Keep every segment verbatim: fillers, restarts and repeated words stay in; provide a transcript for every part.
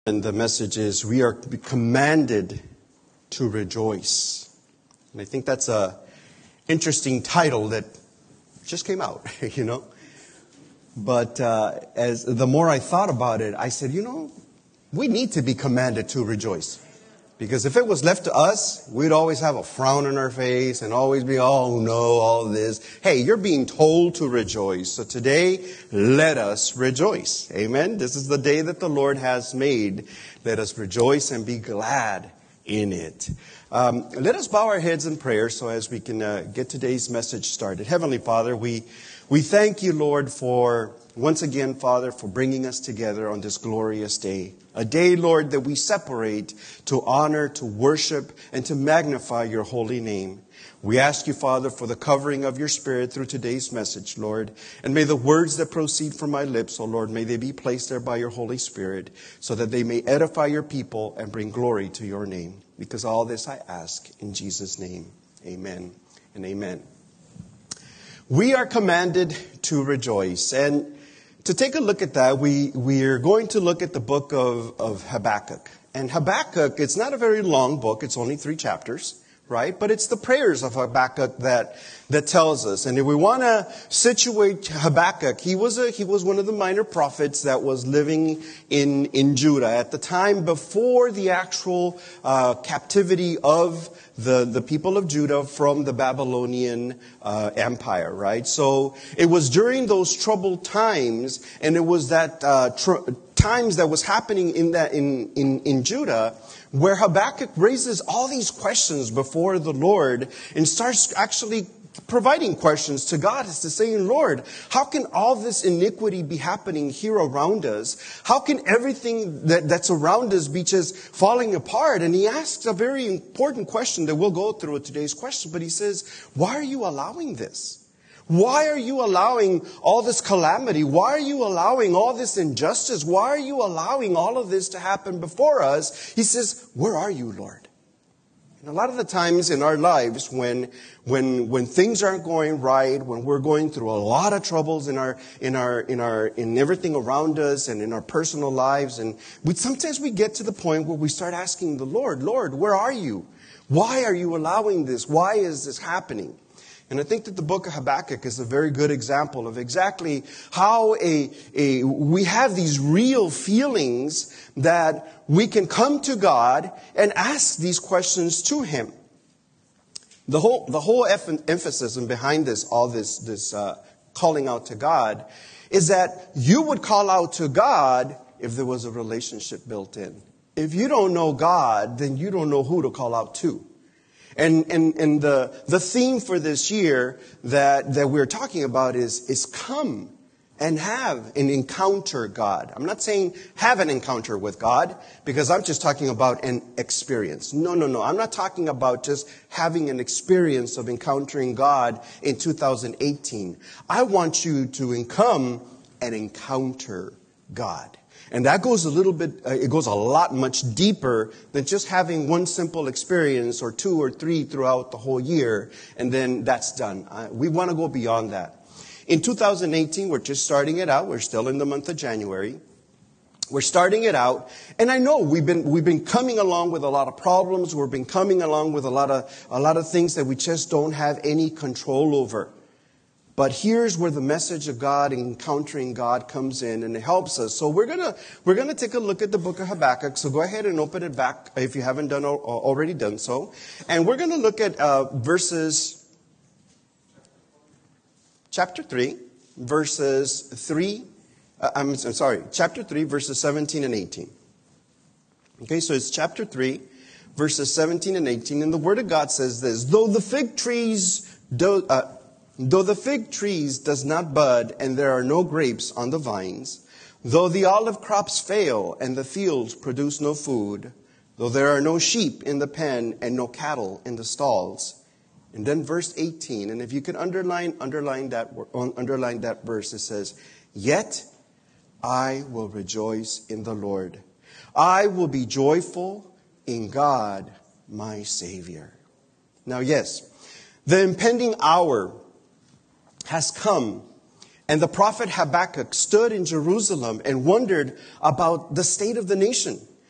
And the message is, we are commanded to rejoice. And I think that's a interesting title that just came out, you know. But uh, as the more I thought about it, I said, you know, we need to be commanded to rejoice. Because if it was left to us, we'd always have a frown on our face and always be, oh no, all this. Hey, you're being told to rejoice. So today, let us rejoice. Amen. This is the day that the Lord has made. Let us rejoice and be glad in it. Um, let us bow our heads in prayer so as we can uh, get today's message started. Heavenly Father, we, we thank you, Lord, for once again, Father, for bringing us together on this glorious day. A day, Lord, that we separate to honor, to worship, and to magnify your holy name. We ask you, Father, for the covering of your Spirit through today's message, Lord. And may the words that proceed from my lips, O Lord, may they be placed there by your Holy Spirit so that they may edify your people and bring glory to your name. Because all this I ask in Jesus' name. Amen and amen. We are commanded to rejoice. And to take a look at that, we, we're going to look at the book of, of Habakkuk. And Habakkuk, it's not a very long book. It's only three chapters, right? But it's the prayers of Habakkuk that, that tells us. And if we want to situate Habakkuk, he was a, he was one of the minor prophets that was living in, in Judah at the time before the actual uh, captivity of the, the people of Judah from the Babylonian uh, Empire, right? So it was during those troubled times, and it was that uh, tr- times that was happening in that in, in, in Judah, where Habakkuk raises all these questions before the Lord and starts actually providing questions to God as to saying, Lord, how can all this iniquity be happening here around us? How can everything that, that's around us be just falling apart? And he asks a very important question that we'll go through with today's question. But he says, why are you allowing this? Why are you allowing all this calamity? Why are you allowing all this injustice? Why are you allowing all of this to happen before us? He says, where are you, Lord? And a lot of the times in our lives when when when things aren't going right, when we're going through a lot of troubles in our in our in our in everything around us and in our personal lives, and we sometimes we get to the point where we start asking the Lord, Lord, where are you? Why are you allowing this? Why is this happening? And I think that the book of Habakkuk is a very good example of exactly how a, a we have these real feelings that we can come to God and ask these questions to Him. The whole the whole emphasis behind this, all this this uh, calling out to God, is that you would call out to God if there was a relationship built in. If you don't know God, then you don't know who to call out to. And, and, and the, the theme for this year that, that we're talking about is, is come and have an encounter God. I'm not saying have an encounter with God, because I'm just talking about an experience. No, no, no. I'm not talking about just having an experience of encountering God in two thousand eighteen. I want you to come and encounter God. And that goes a little bit, uh, it goes a lot much deeper than just having one simple experience or two or three throughout the whole year, and then that's done. Uh, we want to go beyond that. In two thousand eighteen, we're just starting it out. We're still in the month of January. We're starting it out. And I know we've been, we've been coming along with a lot of problems. We've been coming along with a lot of, a lot of things that we just don't have any control over. But here's where the message of God, encountering God, comes in, and it helps us. So we're gonna we're gonna take a look at the book of Habakkuk. So go ahead and open it back if you haven't done already done so, and we're gonna look at uh, verses chapter three, verses three. Uh, I'm, I'm sorry, chapter three, verses seventeen and eighteen. Okay, so it's chapter three, verses seventeen and eighteen, and the Word of God says this: Though the fig trees do. Uh, Though the fig trees does not bud and there are no grapes on the vines, though the olive crops fail and the fields produce no food, though there are no sheep in the pen and no cattle in the stalls. And then verse eighteen, and if you could underline underline that underline that verse, it says, Yet I will rejoice in the Lord. I will be joyful in God, my Savior. Now, yes, the impending hour has come, and the prophet Habakkuk stood in Jerusalem and wondered about the state of the nation.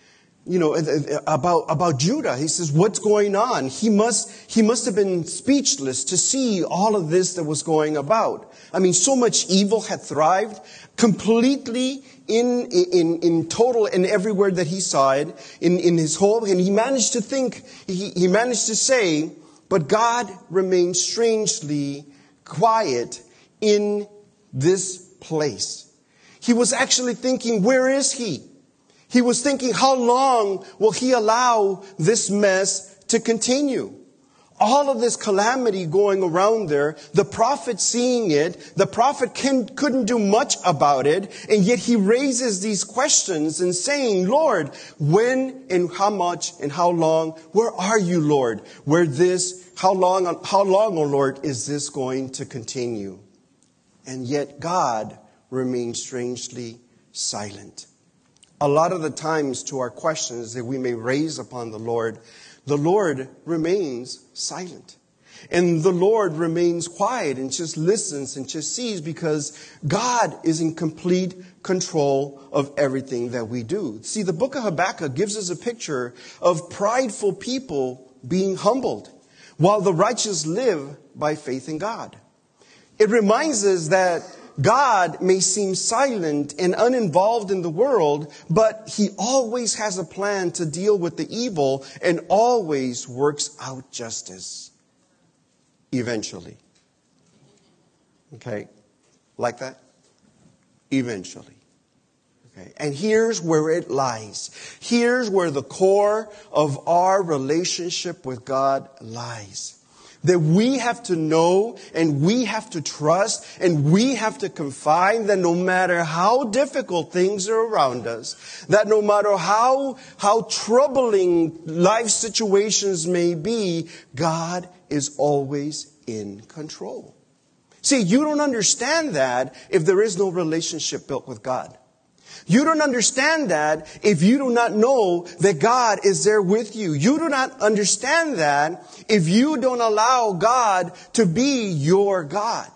you know, about, about Judah. He says, what's going on? He must, he must have been speechless to see all of this that was going about. I mean, so much evil had thrived completely in, in, in total and everywhere that he saw it, in, in his whole, and he managed to think, he, he managed to say, but God remained strangely quiet in this place. He was actually thinking, where is he? He was thinking, how long will he allow this mess to continue? All of this calamity going around there, the prophet seeing it, the prophet can, couldn't do much about it, and yet he raises these questions and saying, Lord, when and how much and how long, where are you, Lord? Where this, how long, how long, oh Lord, is this going to continue? And yet God remains strangely silent. A lot of the times to our questions that we may raise upon the Lord, the Lord remains silent. And the Lord remains quiet and just listens and just sees, because God is in complete control of everything that we do. See, the book of Habakkuk gives us a picture of prideful people being humbled, while the righteous live by faith in God. It reminds us that God may seem silent and uninvolved in the world, but he always has a plan to deal with the evil and always works out justice. Eventually. Okay? Like that? Eventually. Okay. And here's where it lies. Here's where the core of our relationship with God lies. That we have to know and we have to trust and we have to confide that no matter how difficult things are around us, that no matter how, how troubling life situations may be, God is always in control. See, you don't understand that if there is no relationship built with God. You don't understand that if you do not know that God is there with you. You do not understand that if you don't allow God to be your God.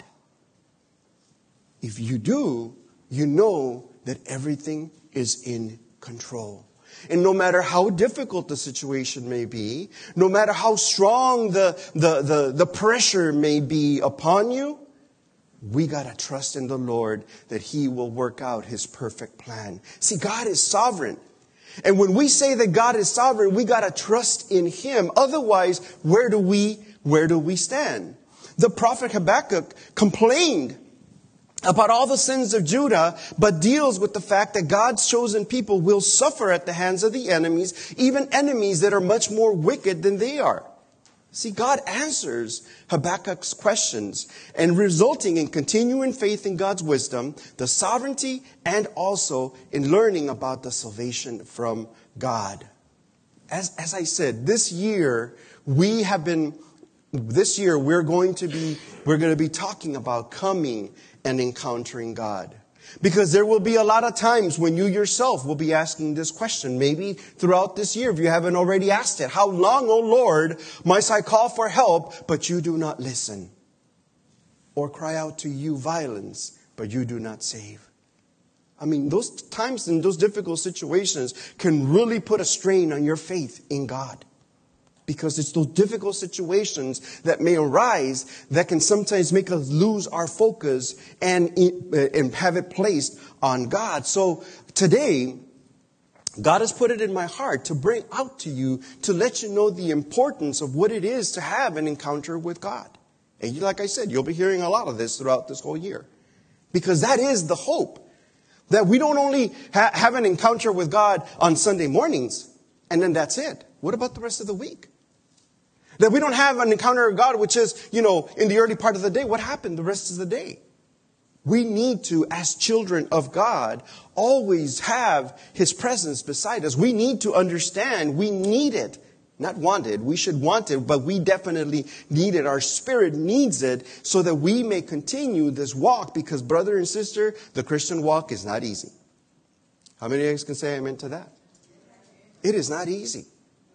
If you do, you know that everything is in control. And no matter how difficult the situation may be, no matter how strong the, the, the, the pressure may be upon you, we got to trust in the Lord that he will work out his perfect plan. See, God is sovereign. And when we say that God is sovereign, we got to trust in him. Otherwise, where do we, where do we stand? The prophet Habakkuk complained about all the sins of Judah, but deals with the fact that God's chosen people will suffer at the hands of the enemies, even enemies that are much more wicked than they are. See, God answers Habakkuk's questions, and resulting in continuing faith in God's wisdom, the sovereignty, and also in learning about the salvation from God. As, as I said, this year we have been, this year we're going to be, we're going to be talking about coming and encountering God. Because there will be a lot of times when you yourself will be asking this question, maybe throughout this year, if you haven't already asked it. How long, O Lord, must I call for help, but you do not listen? Or cry out to you violence, but you do not save? I mean, those times and those difficult situations can really put a strain on your faith in God. Because it's those difficult situations that may arise that can sometimes make us lose our focus and, and have it placed on God. So today, God has put it in my heart to bring out to you, to let you know the importance of what it is to have an encounter with God. And like I said, you'll be hearing a lot of this throughout this whole year. Because that is the hope. That we don't only ha- have an encounter with God on Sunday mornings, and then that's it. What about the rest of the week? That we don't have an encounter with God, which is, you know, in the early part of the day. What happened the rest of the day? We need to, as children of God, always have his presence beside us. We need to understand we need it. Not want it. We should want it, but we definitely need it. Our spirit needs it so that we may continue this walk. Because, brother and sister, the Christian walk is not easy. How many of you can say amen to that? It is not easy.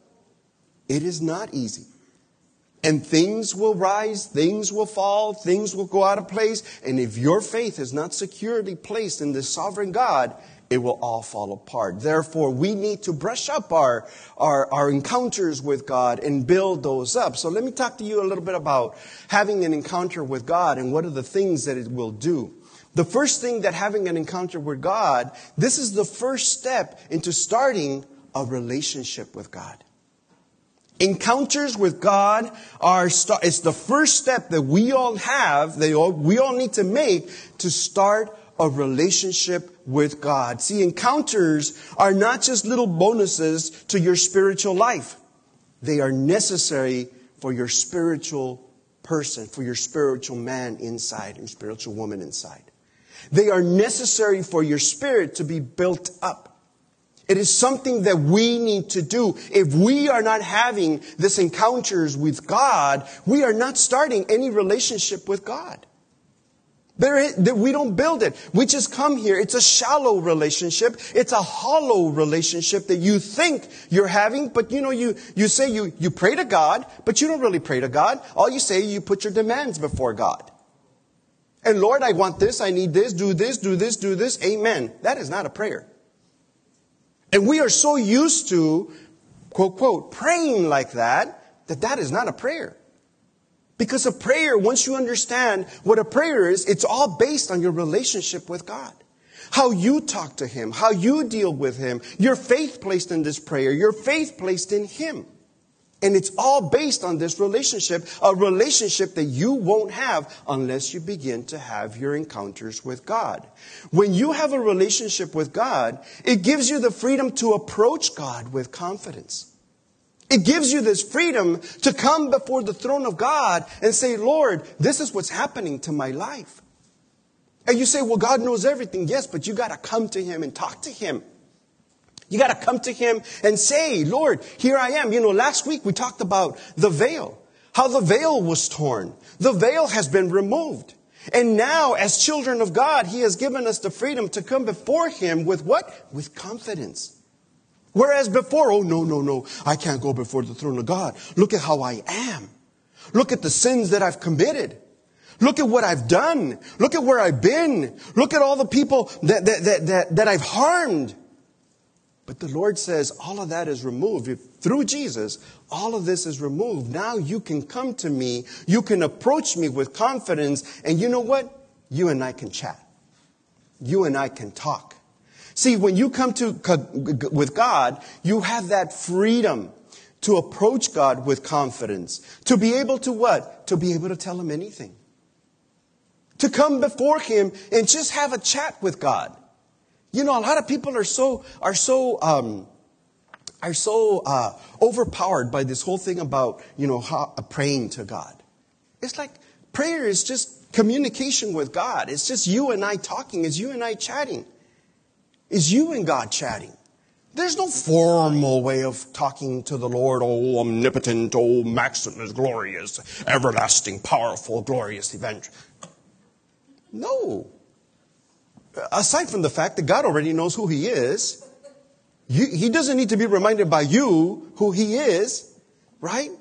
It is not easy. And things will rise, things will fall, things will go out of place. And if your faith is not securely placed in this sovereign God, it will all fall apart. Therefore, we need to brush up our, our, our encounters with God and build those up. So let me talk to you a little bit about having an encounter with God and what are the things that it will do. The first thing that having an encounter with God, this is the first step into starting a relationship with God. Encounters with God are start, it's the first step that we all have, they all, we all need to make to start a relationship with God. See, encounters are not just little bonuses to your spiritual life. They are necessary for your spiritual person, for your spiritual man inside and spiritual woman inside. They are necessary for your spirit to be built up. It is something that we need to do. If we are not having this encounters with God, we are not starting any relationship with God. There is, we don't build it. We just come here. It's a shallow relationship. It's a hollow relationship that you think you're having. But you know, you, you say you, you pray to God, but you don't really pray to God. All you say, you put your demands before God. And Lord, I want this, I need this, do this, do this, do this. Amen. That is not a prayer. And we are so used to, quote, quote, praying like that, that that is not a prayer. Because a prayer, once you understand what a prayer is, it's all based on your relationship with God. How you talk to Him, how you deal with Him, your faith placed in this prayer, your faith placed in Him. And it's all based on this relationship, a relationship that you won't have unless you begin to have your encounters with God. When you have a relationship with God, it gives you the freedom to approach God with confidence. It gives you this freedom to come before the throne of God and say, Lord, this is what's happening to my life. And you say, well, God knows everything. Yes, but you got to come to Him and talk to Him. You got to come to Him and say, Lord, here I am. You know, last week we talked about the veil, how the veil was torn. The veil has been removed. And now, as children of God, He has given us the freedom to come before Him with what? With confidence. Whereas before, oh, no, no, no, I can't go before the throne of God. Look at how I am. Look at the sins that I've committed. Look at what I've done. Look at where I've been. Look at all the people that, that, that, that, that I've harmed. But the Lord says all of that is removed. If, through Jesus, all of this is removed. Now you can come to me. You can approach me with confidence. And you know what? You and I can chat. You and I can talk. See, when you come to with God, you have that freedom to approach God with confidence. To be able to what? To be able to tell Him anything. To come before Him and just have a chat with God. You know, a lot of people are so are so um, are so uh, overpowered by this whole thing about, you know, how, uh, praying to God. It's like prayer is just communication with God. It's just you and I talking. It's you and I chatting. It's you and God chatting. There's no formal way of talking to the Lord. Oh, omnipotent, oh, Maximus, glorious, everlasting, powerful, glorious evangelist. No. Aside from the fact that God already knows who He is, you, He doesn't need to be reminded by you who He is, right?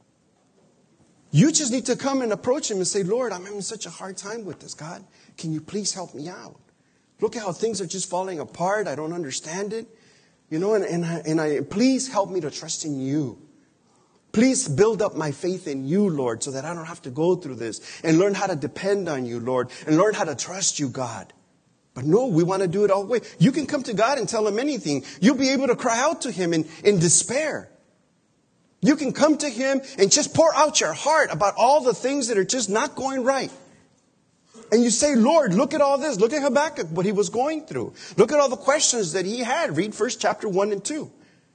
You just need to come and approach Him and say, Lord, I'm having such a hard time with this, God. Can you please help me out? Look at how things are just falling apart. I don't understand it. You know, and, and, I, and I, please help me to trust in You. Please build up my faith in You, Lord, so that I don't have to go through this. And learn how to depend on You, Lord. And learn how to trust You, God. But no, we want to do it all the way. You can come to God and tell Him anything. You'll be able to cry out to Him in, in despair. You can come to Him and just pour out your heart about all the things that are just not going right. And you say, Lord, look at all this. Look at Habakkuk, what he was going through. Look at all the questions that he had. Read first chapter one and two.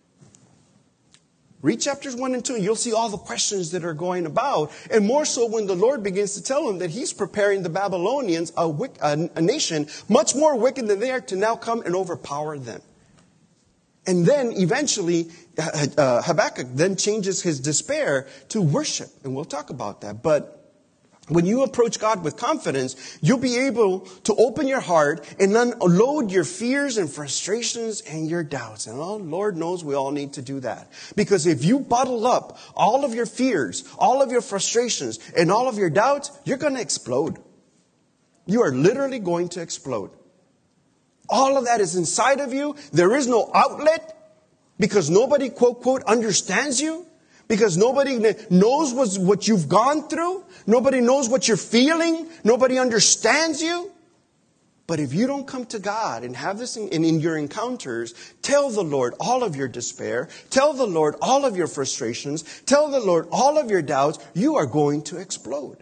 Read chapters one and two. You'll see all the questions that are going about. And more so when the Lord begins to tell him that He's preparing the Babylonians, a, wick, a, a nation much more wicked than they are, to now come and overpower them. And then eventually uh, Habakkuk then changes his despair to worship. And we'll talk about that. But when you approach God with confidence, you'll be able to open your heart and unload your fears and frustrations and your doubts. And oh, Lord knows we all need to do that. Because if you bottle up all of your fears, all of your frustrations, and all of your doubts, you're going to explode. You are literally going to explode. All of that is inside of you. There is no outlet because nobody, quote, quote, understands you. Because nobody knows what's, what you've gone through. Nobody knows what you're feeling. Nobody understands you. But if you don't come to God and have this in, in your encounters, tell the Lord all of your despair. Tell the Lord all of your frustrations. Tell the Lord all of your doubts. You are going to explode.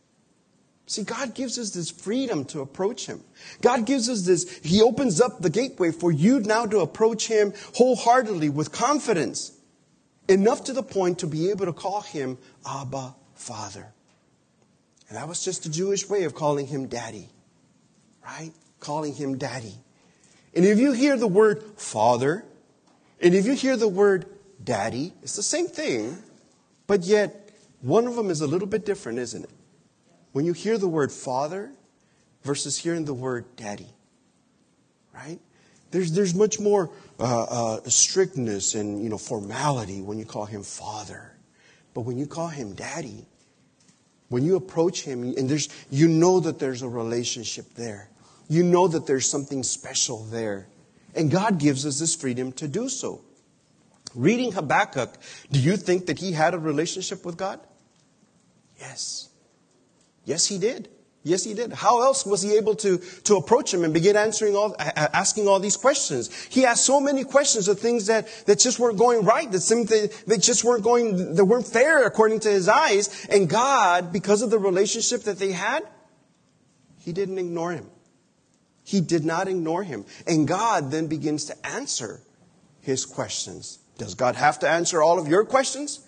See, God gives us this freedom to approach Him. God gives us this, He opens up the gateway for you now to approach Him wholeheartedly with confidence. Enough to the point to be able to call Him Abba, Father. And that was just the Jewish way of calling Him Daddy. Right? Calling Him Daddy. And if you hear the word Father, and if you hear the word Daddy, it's the same thing, but yet one of them is a little bit different, isn't it? When you hear the word Father versus hearing the word Daddy. Right? There's there's much more uh, uh, strictness and, you know, formality when you call Him Father. But when you call Him Daddy, when you approach Him, and there's you know that there's a relationship there. You know that there's something special there. And God gives us this freedom to do so. Reading Habakkuk, do you think that he had a relationship with God? Yes. Yes, he did. Yes, he did. How else was he able to, to approach Him and begin answering all, asking all these questions? He asked so many questions of things that, that just weren't going right, that seemed that, that just weren't going, that weren't fair according to his eyes. And God, because of the relationship that they had, He didn't ignore him. He did not ignore him. And God then begins to answer his questions. Does God have to answer all of your questions?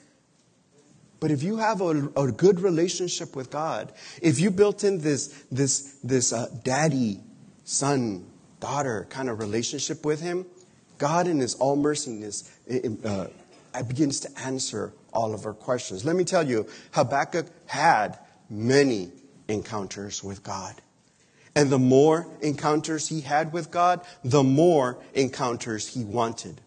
But if you have a, a good relationship with God, if you built in this, this, this uh, daddy, son, daughter kind of relationship with Him, God in His all merciness uh, begins to answer all of our questions. Let me tell you, Habakkuk had many encounters with God. And the more encounters he had with God, the more encounters he wanted.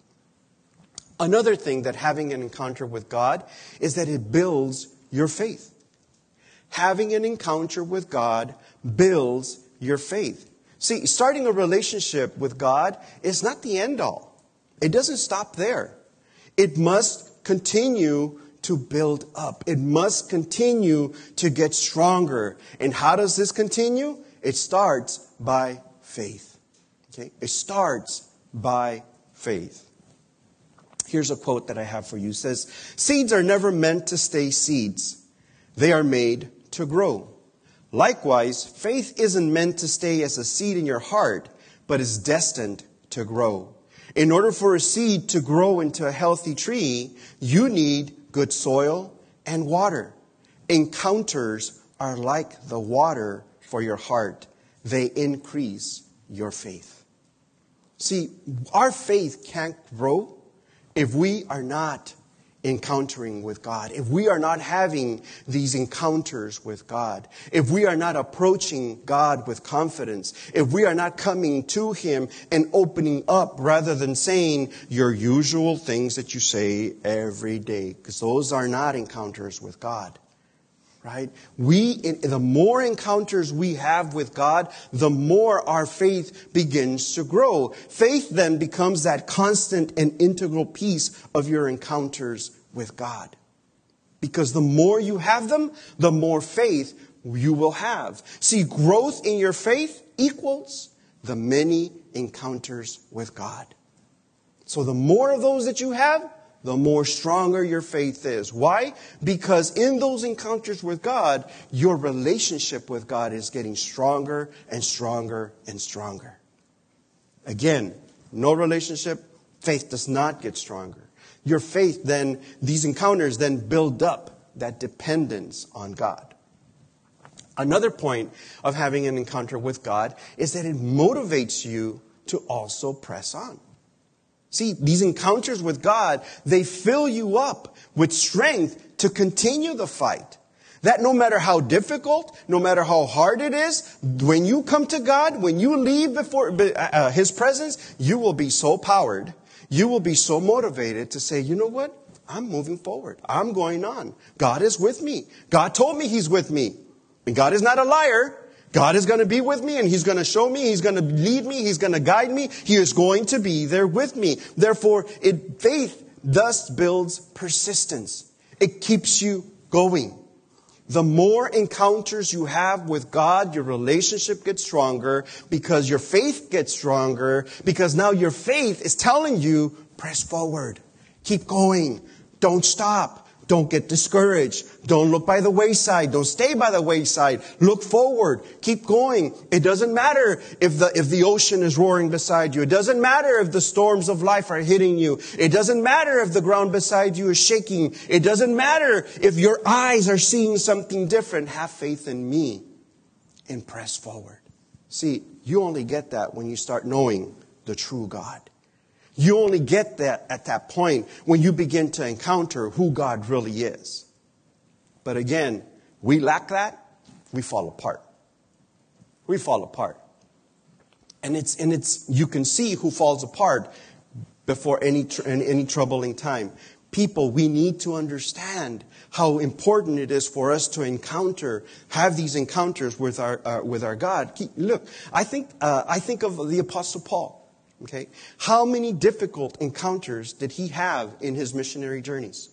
Another thing that having an encounter with God is that it builds your faith. Having an encounter with God builds your faith. See, starting a relationship with God is not the end all. It doesn't stop there. It must continue to build up. It must continue to get stronger. And how does this continue? It starts by faith. Okay? It starts by faith. Here's a quote that I have for you. It says, "Seeds are never meant to stay seeds. They are made to grow. Likewise, faith isn't meant to stay as a seed in your heart, but is destined to grow. In order for a seed to grow into a healthy tree, you need good soil and water. Encounters are like the water for your heart. They increase your faith." See, our faith can't grow if we are not encountering with God, if we are not having these encounters with God, if we are not approaching God with confidence, if we are not coming to Him and opening up rather than saying your usual things that you say every day, because those are not encounters with God. Right? We, the more encounters we have with God, the more our faith begins to grow. Faith then becomes that constant and integral piece of your encounters with God. Because the more you have them, the more faith you will have. See, growth in your faith equals the many encounters with God. So the more of those that you have, the more stronger your faith is. Why? Because in those encounters with God, your relationship with God is getting stronger and stronger and stronger. Again, no relationship, faith does not get stronger. Your faith then, these encounters then build up that dependence on God. Another point of having an encounter with God is that it motivates you to also press on. See, these encounters with God, they fill you up with strength to continue the fight. That no matter how difficult, no matter how hard it is, when you come to God, when you leave before uh, His presence, you will be so powered. You will be so motivated to say, you know what? I'm moving forward. I'm going on. God is with me. God told me He's with me. And God is not a liar. God is going to be with me, and He's going to show me, He's going to lead me, He's going to guide me. He is going to be there with me. Therefore, it, faith thus builds persistence. It keeps you going. The more encounters you have with God, your relationship gets stronger because your faith gets stronger, because now your faith is telling you, press forward, keep going, don't stop. Don't get discouraged. Don't look by the wayside. Don't stay by the wayside. Look forward. Keep going. It doesn't matter if the, if the ocean is roaring beside you. It doesn't matter if the storms of life are hitting you. It doesn't matter if the ground beside you is shaking. It doesn't matter if your eyes are seeing something different. Have faith in me and press forward. See, you only get that when you start knowing the true God. You only get that at that point when you begin to encounter who God really is. But again, we lack that, we fall apart. We fall apart. And it's and it's you can see who falls apart before any any troubling time. People, we need to understand how important it is for us to encounter, have these encounters with our uh, with our God. Look, I think uh, I think of the Apostle Paul. Okay, how many difficult encounters did he have in his missionary journeys?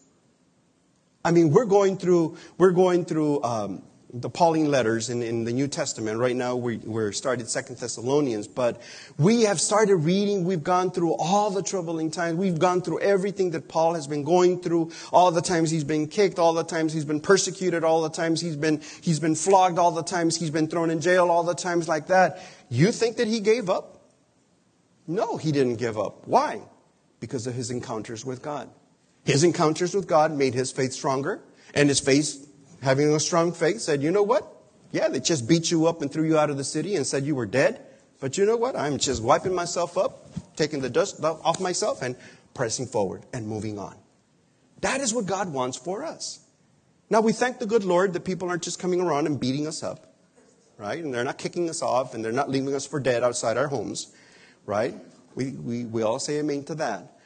I mean, we're going through we're going through um, the Pauline letters in, in the New Testament. Right now, we, we're started Second Thessalonians, but we have started reading. We've gone through all the troubling times. We've gone through everything that Paul has been going through. All the times he's been kicked, all the times he's been persecuted, all the times he's been he's been flogged, all the times he's been thrown in jail, all the times like that. You think that he gave up? No, he didn't give up. Why? Because of his encounters with God. His encounters with God made his faith stronger. And his faith, having a strong faith, said, you know what? Yeah, they just beat you up and threw you out of the city and said you were dead. But you know what? I'm just wiping myself up, taking the dust off myself and pressing forward and moving on. That is what God wants for us. Now, we thank the good Lord that people aren't just coming around and beating us up, right? And they're not kicking us off and they're not leaving us for dead outside our homes. Right? We, we, we all say amen to that.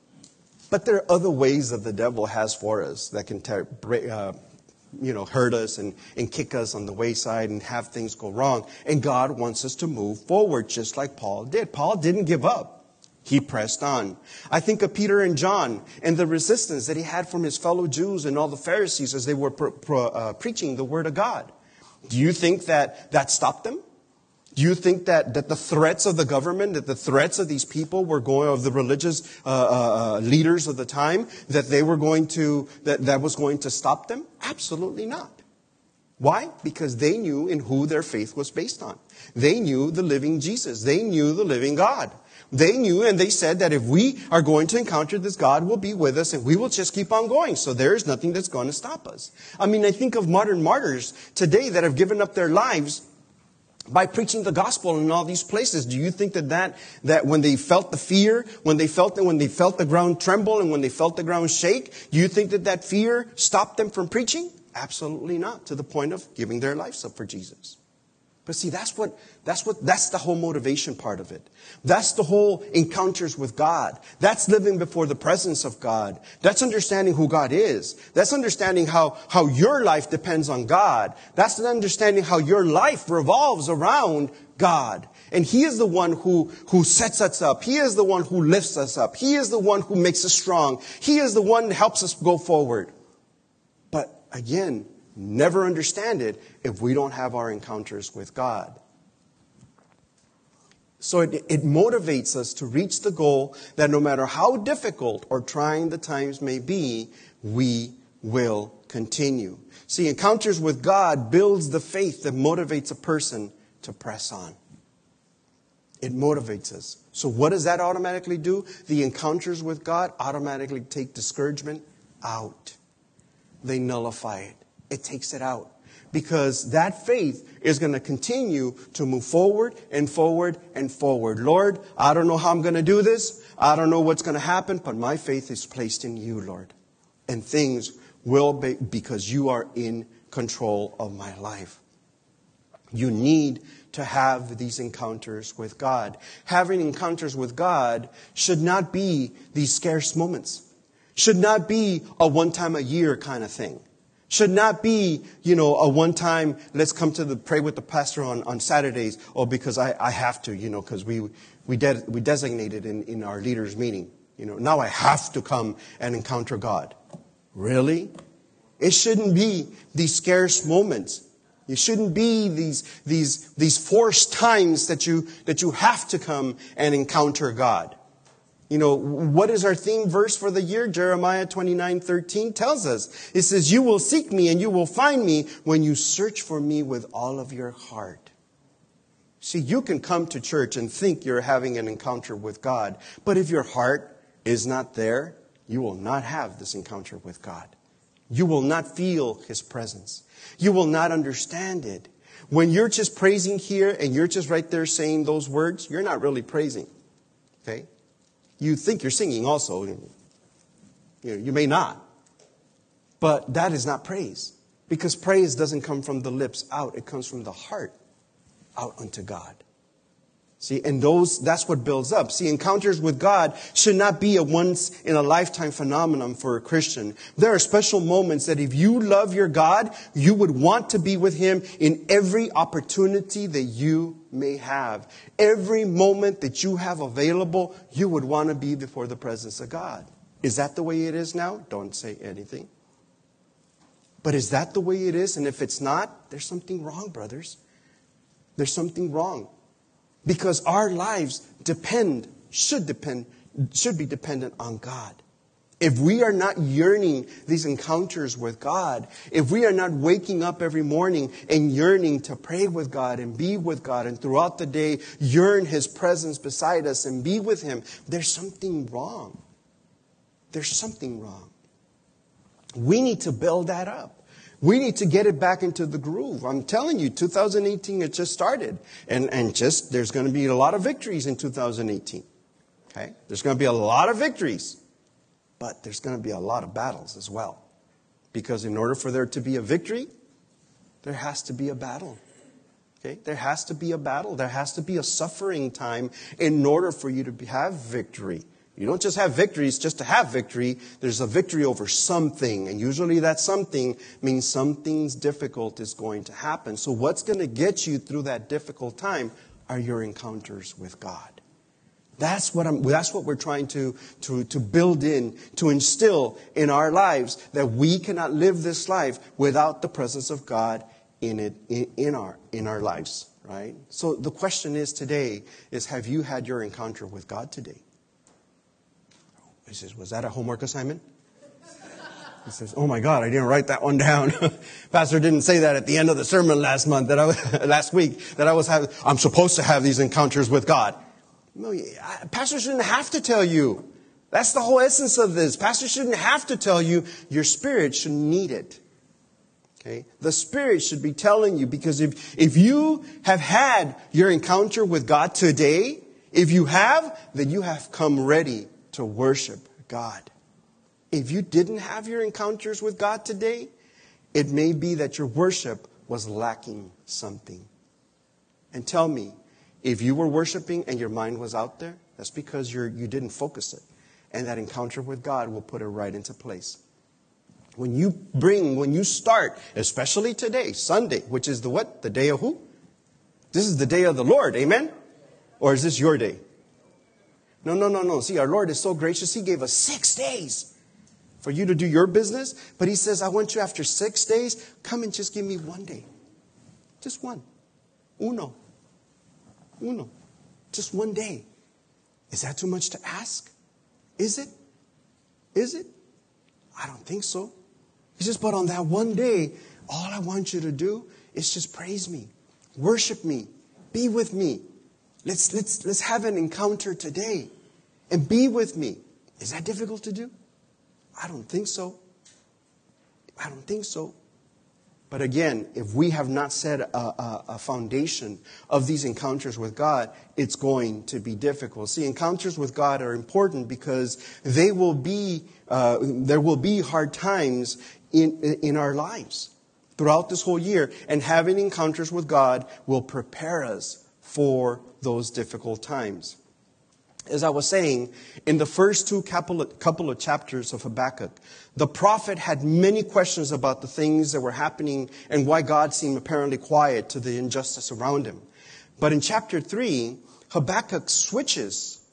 But there are other ways that the devil has for us that can tear, uh, you know, hurt us and, and kick us on the wayside and have things go wrong. And God wants us to move forward just like Paul did. Paul didn't give up. He pressed on. I think of Peter and John and the resistance that he had from his fellow Jews and all the Pharisees as they were pro, pro, uh, preaching the word of God. Do you think that that stopped them? Do you think that, that the threats of the government, that the threats of these people were going, of the religious uh, uh, leaders of the time, that they were going to, that, that was going to stop them? Absolutely not. Why? Because they knew in who their faith was based on. They knew the living Jesus. They knew the living God. They knew and they said that if we are going to encounter this, God will be with us and we will just keep on going. So there is nothing that's going to stop us. I mean, I think of modern martyrs today that have given up their lives by preaching the gospel in all these places. Do you think that, that that when they felt the fear, when they felt when they felt the ground tremble and when they felt the ground shake, do you think that that fear stopped them from preaching? Absolutely not, to the point of giving their lives up for Jesus. But see, that's what, that's what, that's the whole motivation part of it. That's the whole encounters with God. That's living before the presence of God. That's understanding who God is. That's understanding how, how your life depends on God. That's understanding how your life revolves around God. And He is the one who, who sets us up. He is the one who lifts us up. He is the one who makes us strong. He is the one that helps us go forward. But again, never understand it if we don't have our encounters with God. So it, it motivates us to reach the goal that no matter how difficult or trying the times may be, we will continue. See, encounters with God builds the faith that motivates a person to press on. It motivates us. So what does that automatically do? The encounters with God automatically take discouragement out. They nullify it. It takes it out. Because that faith is going to continue to move forward and forward and forward. Lord, I don't know how I'm going to do this. I don't know what's going to happen, but my faith is placed in you, Lord. And things will be because you are in control of my life. You need to have these encounters with God. Having encounters with God should not be these scarce moments. Should not be a one time a year kind of thing. Should not be, you know, a one-time, let's come to the pray with the pastor on, on Saturdays, or because I, I have to, you know, because we we, de- we designated in, in our leaders' meeting. You know, now I have to come and encounter God. Really? It shouldn't be these scarce moments. It shouldn't be these these these forced times that you that you have to come and encounter God. You know, what is our theme verse for the year? Jeremiah twenty-nine thirteen tells us. It says, "You will seek me and you will find me when you search for me with all of your heart." See, you can come to church and think you're having an encounter with God. But if your heart is not there, you will not have this encounter with God. You will not feel His presence. You will not understand it. When you're just praising here and you're just right there saying those words, you're not really praising. Okay? You think you're singing also. You know, you may not. But that is not praise. Because praise doesn't come from the lips out. It comes from the heart out unto God. See, and those, that's what builds up. See, encounters with God should not be a once in a lifetime phenomenon for a Christian. There are special moments that if you love your God, you would want to be with Him in every opportunity that you may have. Every moment that you have available, you would want to be before the presence of God. Is that the way it is now? Don't say anything. But is that the way it is? And if it's not, there's something wrong, brothers. There's something wrong. Because our lives depend, should depend, should be dependent on God. If we are not yearning these encounters with God, if we are not waking up every morning and yearning to pray with God and be with God and throughout the day yearn His presence beside us and be with Him, there's something wrong. There's something wrong. We need to build that up. We need to get it back into the groove. I'm telling you, two thousand eighteen, it just started. And, and just, there's going to be a lot of victories in two thousand eighteen. Okay? There's going to be a lot of victories. But there's going to be a lot of battles as well. Because in order for there to be a victory, there has to be a battle. Okay? There has to be a battle. There has to be a suffering time in order for you to have victory. You don't just have victories just to have victory. There's a victory over something. And usually that something means something's difficult is going to happen. So what's going to get you through that difficult time are your encounters with God. That's what I'm, that's what we're trying to, to, to build in, to instill in our lives, that we cannot live this life without the presence of God in it, in, in our, in our lives, right? So the question is today is, have you had your encounter with God today? He says, was that a homework assignment? He says, oh my God, I didn't write that one down. Pastor didn't say that at the end of the sermon last month, that I was, last week, that I was having, I'm supposed to have these encounters with God. No, Pastor shouldn't have to tell you. That's the whole essence of this. Pastor shouldn't have to tell you. Your spirit should need it. Okay? The Spirit should be telling you, because if, if you have had your encounter with God today, if you have, then you have come ready to worship God. If you didn't have your encounters with God today, it may be that your worship was lacking something. And tell me, if you were worshiping and your mind was out there, that's because you're, you didn't focus it. And that encounter with God will put it right into place. When you bring, when you start, especially today, Sunday, which is the what? The day of who? This is the day of the Lord, amen? Or is this your day? No, no, no, no. See, our Lord is so gracious. He gave us six days for you to do your business. But He says, I want you after six days, come and just give me one day. Just one. Uno. Uno. Just one day. Is that too much to ask? Is it? Is it? I don't think so. He says, but on that one day, all I want you to do is just praise me. Worship me. Be with me. Let's, let's, let's have an encounter today and be with me. Is that difficult to do? I don't think so. I don't think so. But again, if we have not set a, a, a foundation of these encounters with God, it's going to be difficult. See, encounters with God are important because they will be, uh, there will be hard times in, in our lives throughout this whole year. And having encounters with God will prepare us for those difficult times. as I was saying, in the first two couple of, couple of chapters of Habakkuk, the prophet had many questions about the things that were happening and why God seemed apparently quiet to the injustice around him. But in chapter three, Habakkuk switches.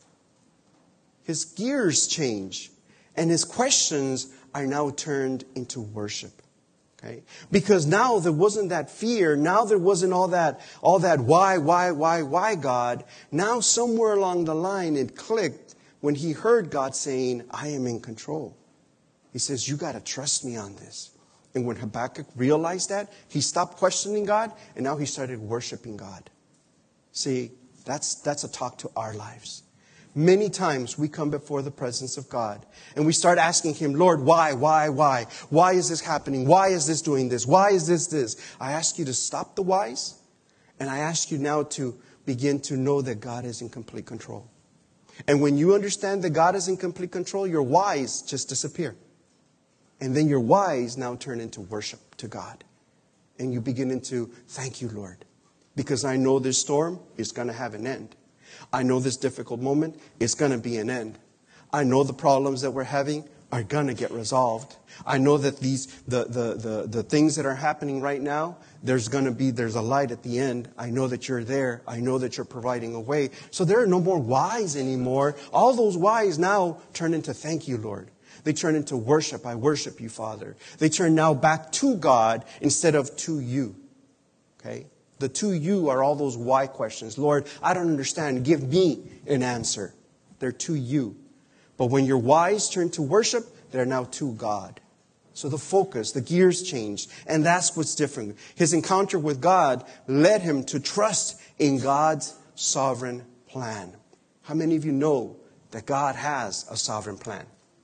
His gears change, and his questions are now turned into worship. Okay? Because now there wasn't that fear. Now there wasn't all that, all that why, why, why, why, God. Now somewhere along the line it clicked when he heard God saying, I am in control. He says, you got to trust me on this. And when Habakkuk realized that, he stopped questioning God, and now he started worshiping God. See, that's, that's a talk to our lives. Many times we come before the presence of God and we start asking Him, Lord, why, why, why? Why is this happening? Why is this doing this? Why is this this? I ask you to stop the whys, and I ask you now to begin to know that God is in complete control. And when you understand that God is in complete control, your whys just disappear. And then your whys now turn into worship to God. And you begin into, thank you, Lord, because I know this storm is going to have an end. I know this difficult moment is going to be an end. I know the problems that we're having are going to get resolved. I know that these the, the, the, the things that are happening right now, there's going to be, there's a light at the end. I know that you're there. I know that you're providing a way. So there are no more whys anymore. All those whys now turn into thank you, Lord. They turn into worship. I worship you, Father. They turn now back to God instead of to you. Okay? The to you are all those why questions. Lord, I don't understand. Give me an answer. They're to you. But when your whys turn to worship, they're now to God. So the focus, the gears changed. And that's what's different. His encounter with God led him to trust in God's sovereign plan. How many of you know that God has a sovereign plan?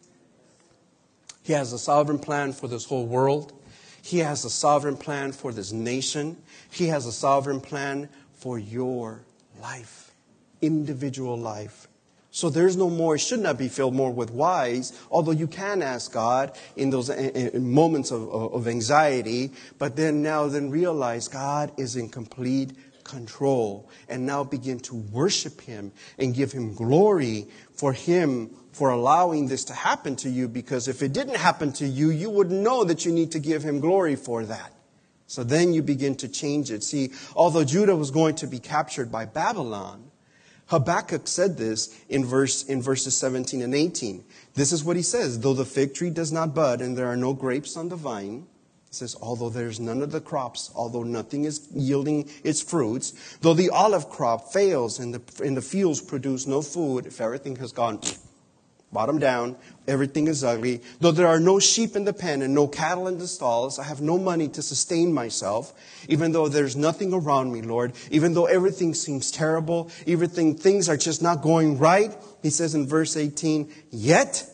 He has a sovereign plan for this whole world. He has a sovereign plan for this nation. He has a sovereign plan for your life, individual life. So there's no more, it should not be filled more with whys, although you can ask God in those in moments of, of anxiety, but then now then realize God is in complete control, and now begin to worship Him and give Him glory for Him for allowing this to happen to you, because if it didn't happen to you, you would know that you need to give Him glory for that. So then you begin to change it. See, although Judah was going to be captured by Babylon, Habakkuk said this in verse in verses seventeen and eighteen. This is what he says: though the fig tree does not bud and there are no grapes on the vine, it says, although there's none of the crops, although nothing is yielding its fruits, though the olive crop fails and the and the fields produce no food, if everything has gone bottom down, everything is ugly, though there are no sheep in the pen and no cattle in the stalls, I have no money to sustain myself, even though there's nothing around me, Lord, even though everything seems terrible, everything, things are just not going right, he says in verse eighteen, yet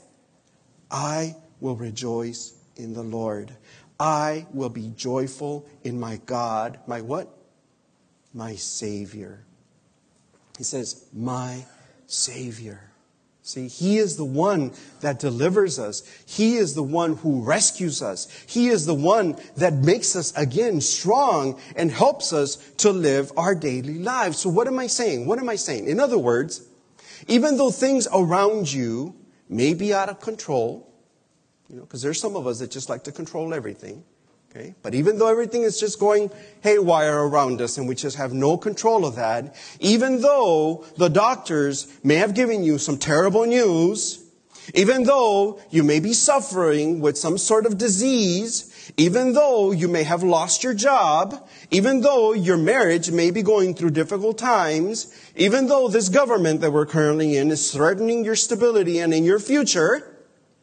I will rejoice in the Lord. I will be joyful in my God. My what? My Savior. He says, my Savior. See, He is the one that delivers us. He is the one who rescues us. He is the one that makes us, again, strong and helps us to live our daily lives. So what am I saying? What am I saying? In other words, even though things around you may be out of control, you know, because there's some of us that just like to control everything. Okay? But even though everything is just going haywire around us and we just have no control of that, even though the doctors may have given you some terrible news, even though you may be suffering with some sort of disease, even though you may have lost your job, even though your marriage may be going through difficult times, even though this government that we're currently in is threatening your stability and in your future,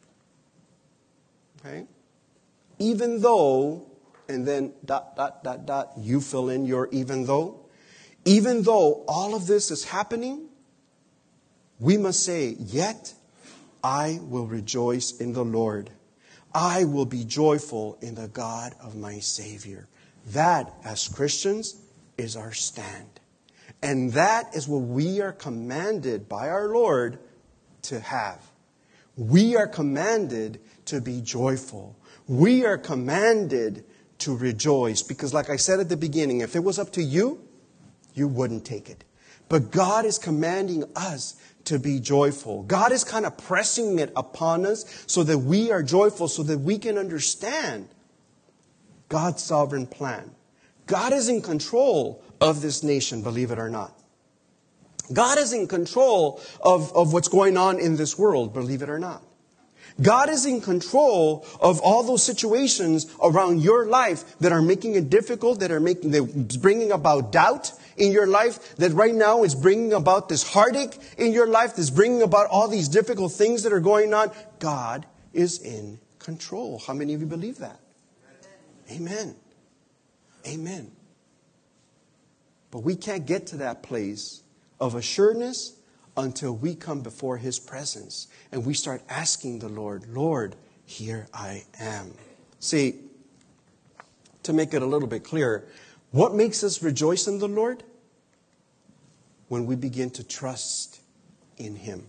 okay? Even though, and then dot, dot, dot, dot, you fill in your even though. Even though all of this is happening, we must say, yet I will rejoice in the Lord. I will be joyful in the God of my Savior. That, as Christians, is our stand. And that is what we are commanded by our Lord to have. We are commanded to be joyful. We are commanded to rejoice. Because like I said at the beginning, if it was up to you, you wouldn't take it. But God is commanding us to be joyful. God is kind of pressing it upon us so that we are joyful, so that we can understand God's sovereign plan. God is in control of this nation, believe it or not. God is in control of, of what's going on in this world, believe it or not. God is in control of all those situations around your life that are making it difficult, that are making, that bringing about doubt in your life, that right now is bringing about this heartache in your life, that's bringing about all these difficult things that are going on. God is in control. How many of you believe that? Amen. Amen. But we can't get to that place of assuredness until we come before His presence and we start asking the Lord, Lord, here I am. See, to make it a little bit clearer, what makes us rejoice in the Lord? When we begin to trust in Him.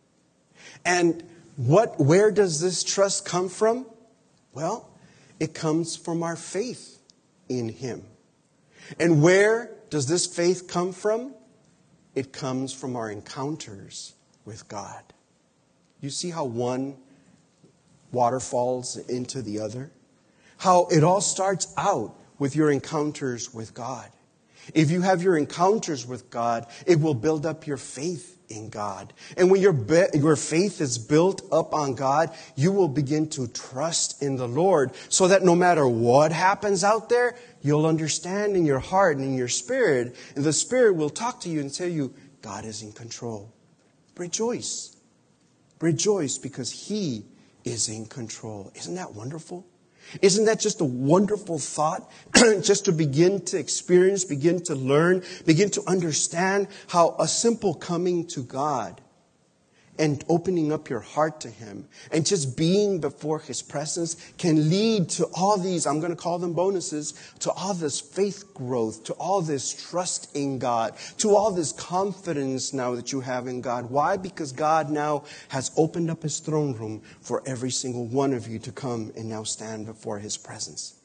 And what, where does this trust come from? Well, it comes from our faith in Him. And where does this faith come from? It comes from our encounters with God. You see how one waterfalls into the other? How it all starts out with your encounters with God. If you have your encounters with God, it will build up your faith in God. And when your be- your faith is built up on God, you will begin to trust in the Lord so that no matter what happens out there, you'll understand in your heart and in your spirit, and the Spirit will talk to you and tell you, God is in control. Rejoice. Rejoice because He is in control. Isn't that wonderful? Isn't that just a wonderful thought? Just to begin to experience, begin to learn, begin to understand how a simple coming to God and opening up your heart to Him and just being before His presence can lead to all these, I'm going to call them bonuses, to all this faith growth, to all this trust in God, to all this confidence now that you have in God. Why? Because God now has opened up His throne room for every single one of you to come and now stand before His presence.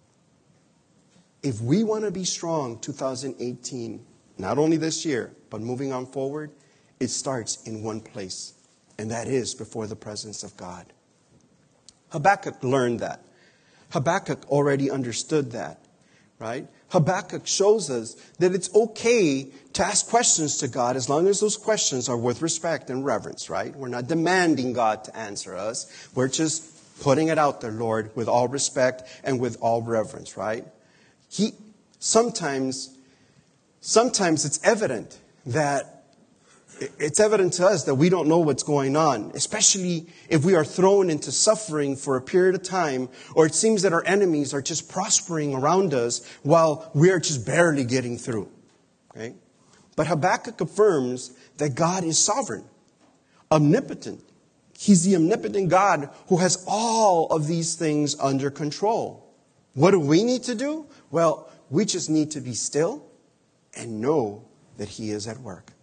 If we want to be strong two thousand eighteen, not only this year, but moving on forward, it starts in one place, and that is before the presence of God. Habakkuk learned that. Habakkuk already understood that, right? Habakkuk shows us that it's okay to ask questions to God as long as those questions are with respect and reverence, right? We're not demanding God to answer us. We're just putting it out there, Lord, with all respect and with all reverence, right? He sometimes, sometimes it's evident that It's evident to us that we don't know what's going on, especially if we are thrown into suffering for a period of time, or it seems that our enemies are just prospering around us while we are just barely getting through. Okay? But Habakkuk affirms that God is sovereign, omnipotent. He's the omnipotent God who has all of these things under control. What do we need to do? Well, we just need to be still and know that He is at work.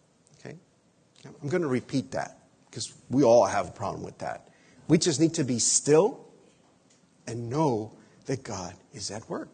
I'm going to repeat that because we all have a problem with that. We just need to be still and know that God is at work.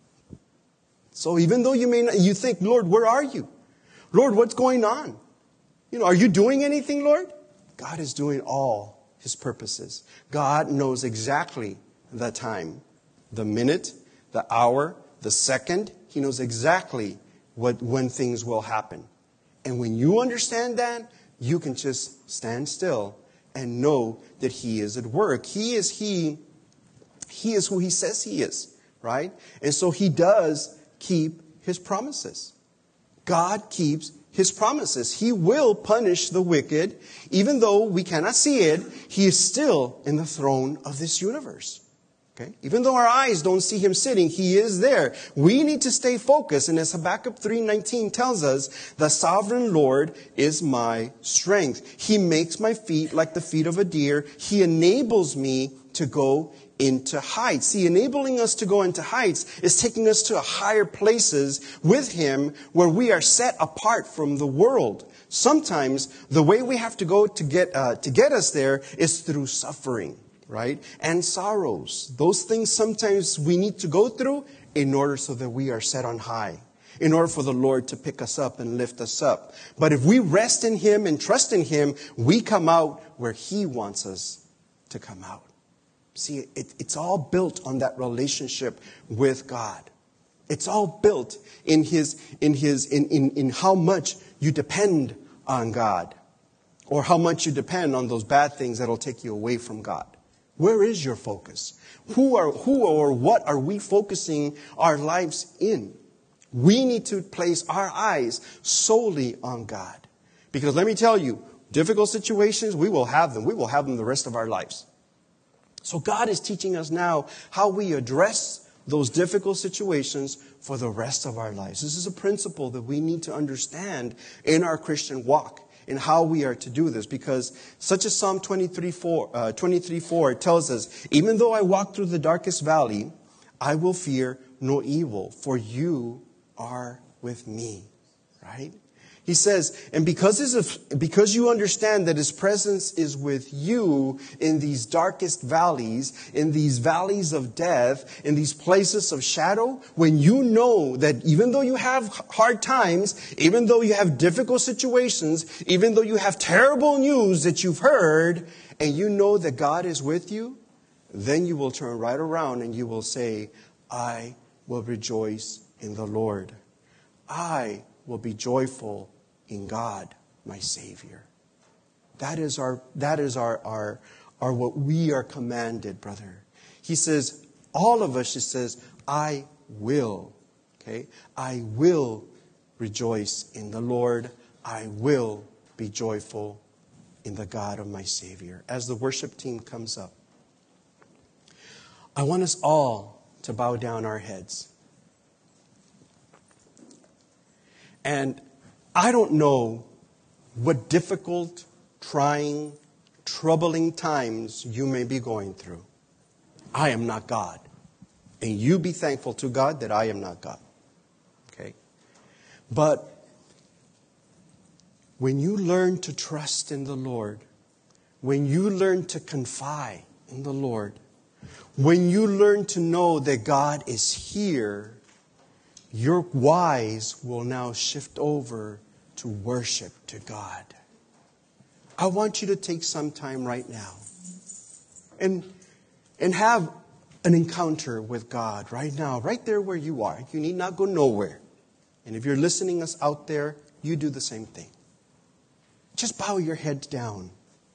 So even though you may not, you think, Lord, where are you? Lord, what's going on? You know, are you doing anything, Lord? God is doing all His purposes. God knows exactly the time, the minute, the hour, the second. He knows exactly what when things will happen. And when you understand that, you can just stand still and know that He is at work. He is He, He is who He says He is, right? And so He does keep His promises. God keeps His promises. He will punish the wicked. Even though we cannot see it, He is still in the throne of this universe. Okay? Even though our eyes don't see Him sitting, He is there. We need to stay focused. And as Habakkuk three nineteen tells us, the sovereign Lord is my strength. He makes my feet like the feet of a deer. He enables me to go into heights. See, enabling us to go into heights is taking us to higher places with Him where we are set apart from the world. Sometimes the way we have to go to get, uh, to get us there is through suffering. Right? And sorrows. Those things sometimes we need to go through in order so that we are set on high. in order for the Lord to pick us up and lift us up. But if we rest in Him and trust in Him, we come out where He wants us to come out. See, it, it's all built on that relationship with God. It's all built in His, in His, in, in, in how much you depend on God, or how much you depend on those bad things that'll take you away from God. Where is your focus? Who are, who or what are we focusing our lives in? We need to place our eyes solely on God. Because let me tell you, difficult situations, we will have them. We will have them the rest of our lives. So God is teaching us now how we address those difficult situations for the rest of our lives. This is a principle that we need to understand in our Christian walk, and how we are to do this, because such as Psalm twenty-three four, uh, twenty-three four tells us, even though I walk through the darkest valley, I will fear no evil, for you are with me. Right? He says, and because, his, because you understand that His presence is with you in these darkest valleys, in these valleys of death, in these places of shadow, when you know that even though you have hard times, even though you have difficult situations, even though you have terrible news that you've heard, and you know that God is with you, then you will turn right around and you will say, I will rejoice in the Lord. I will be joyful in God, my Savior. That is our, that is our, our, our, what we are commanded, brother. He says, all of us, he says, I will, okay? I will rejoice in the Lord. I will be joyful in the God of my Savior. As the worship team comes up, I want us all to bow down our heads. And I don't know what difficult, trying, troubling times you may be going through. I am not God. And you be thankful to God that I am not God. Okay? But when you learn to trust in the Lord, when you learn to confide in the Lord, when you learn to know that God is here, your whys will now shift over to worship to God. I want you to take some time right now and, and have an encounter with God right now, right there where you are. You need not go nowhere. And if you're listening us out there, you do the same thing. Just bow your head down.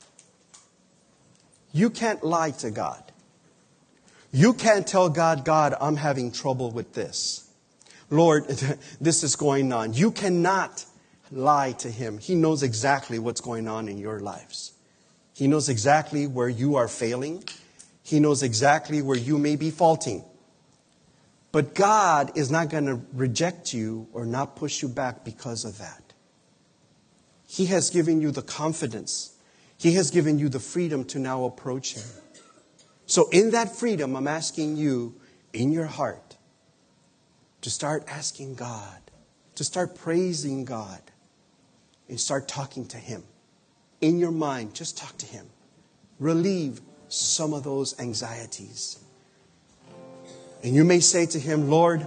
You can't lie to God. You can't tell God, God, I'm having trouble with this. Lord, this is going on. You cannot lie to Him. He knows exactly what's going on in your lives. He knows exactly where you are failing. He knows exactly where you may be faulting. But God is not going to reject you or not push you back because of that. He has given you the confidence. He has given you the freedom to now approach Him. So in that freedom, I'm asking you in your heart to start asking God, to start praising God, and start talking to Him. In your mind, just talk to Him. Relieve some of those anxieties. And you may say to Him, Lord,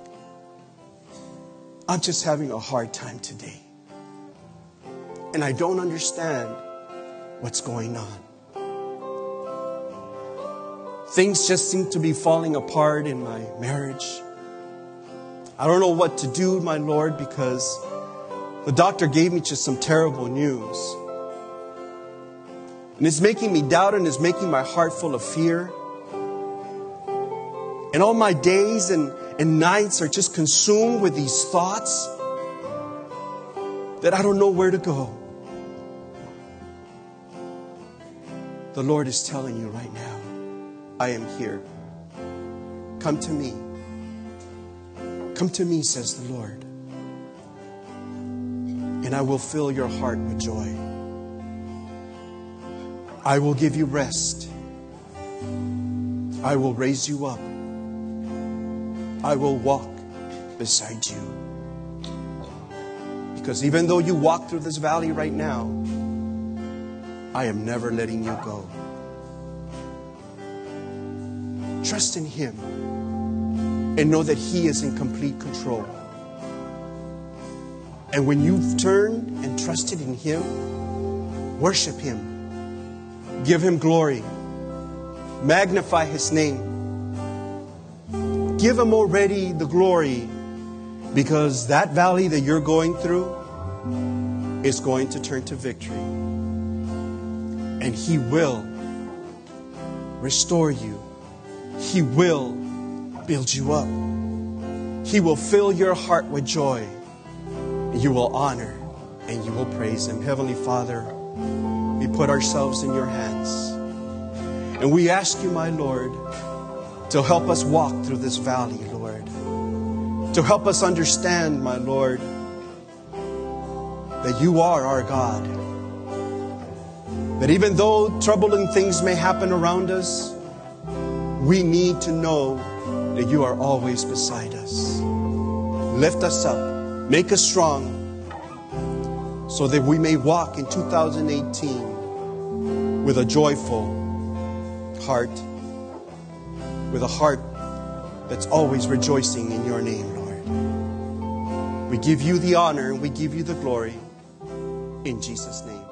I'm just having a hard time today. And I don't understand what's going on. Things just seem to be falling apart in my marriage. I don't know what to do, my Lord, because the doctor gave me just some terrible news. And it's making me doubt and it's making my heart full of fear. And all my days and, and nights are just consumed with these thoughts that I don't know where to go. The Lord is telling you right now, I am here. Come to me. Come to me, says the Lord. And I will fill your heart with joy. I will give you rest. I will raise you up. I will walk beside you. Because even though you walk through this valley right now, I am never letting you go. Trust in Him and know that He is in complete control. And when you've turned and trusted in Him, worship Him. Give Him glory. Magnify His name. Give Him already the glory, because that valley that you're going through is going to turn to victory. And He will restore you. He will build you up. He will fill your heart with joy. You will honor and you will praise Him. Heavenly Father, we put ourselves in your hands. And we ask you, my Lord, to help us walk through this valley, Lord. To help us understand, my Lord, that you are our God. That even though troubling things may happen around us, we need to know that you are always beside us. Lift us up. Make us strong so that we may walk in two thousand eighteen with a joyful heart, with a heart that's always rejoicing in your name, Lord. We give you the honor and we give you the glory in Jesus' name.